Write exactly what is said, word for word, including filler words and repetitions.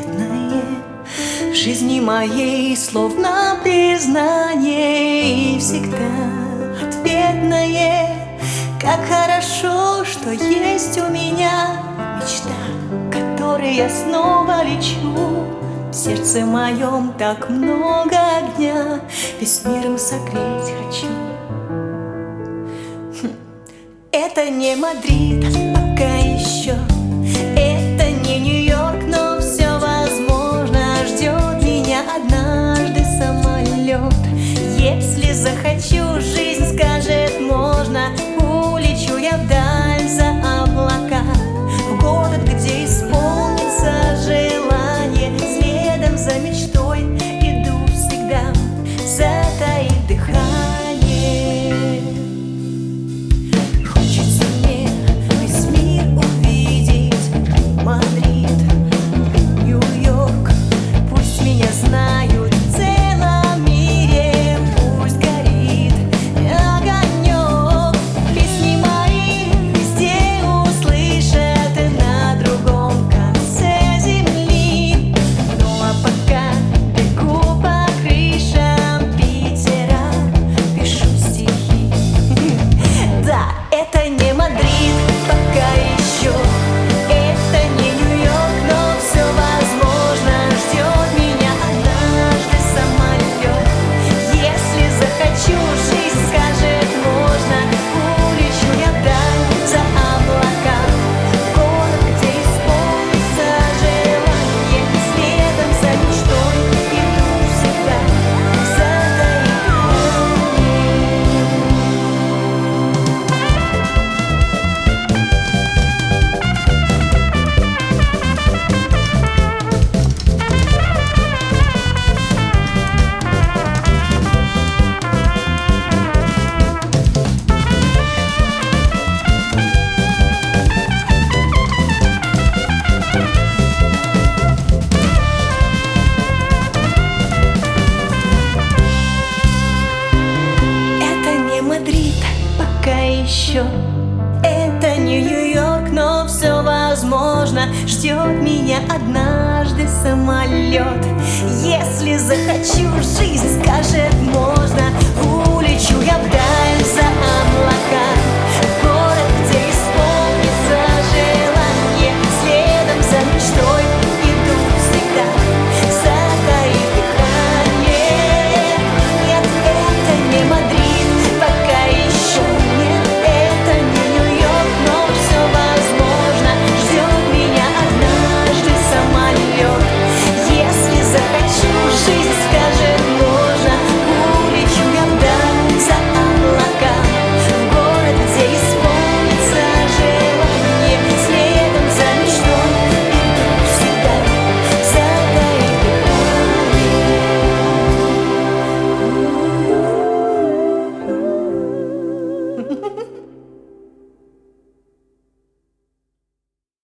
заветное в жизни моей, словно признание, и всегда ответное. Как хорошо, что есть у меня мечта, которой я снова лечу. В сердце моем так много огня, весь мир согреть хочу. Это не Мадрид пока еще, это не Нью-Йорк, но все возможно. Ждет меня однажды самолет. Если захочу, жизнь скажет можно. Улечу я вдаль за облака, в город, где исполнится желание. Следом за мечтой иду всегда, затаив дыхание. Хочется мне весь мир увидеть, Мадрид, Нью-Йорк. Пусть меня знают в целом мире, пусть горит огонек. Песни мои везде услышат на другом конце земли. Ну а пока бегу по крышам Питера, пишу стихи. Да, это не Мадрид пока еще, это не Нью-Йорк, но все возможно. Ждет меня однажды самолет. Если захочу, жизнь скажет можно. Улечу я вдаль за облака, в город, где исполнится желание. Следом за мечтой иду всегда, затаив Это не Мадрид пока еще, это не Нью-Йорк, но все возможно. Ждет меня однажды самолет. Если захочу, жизнь скажет можно.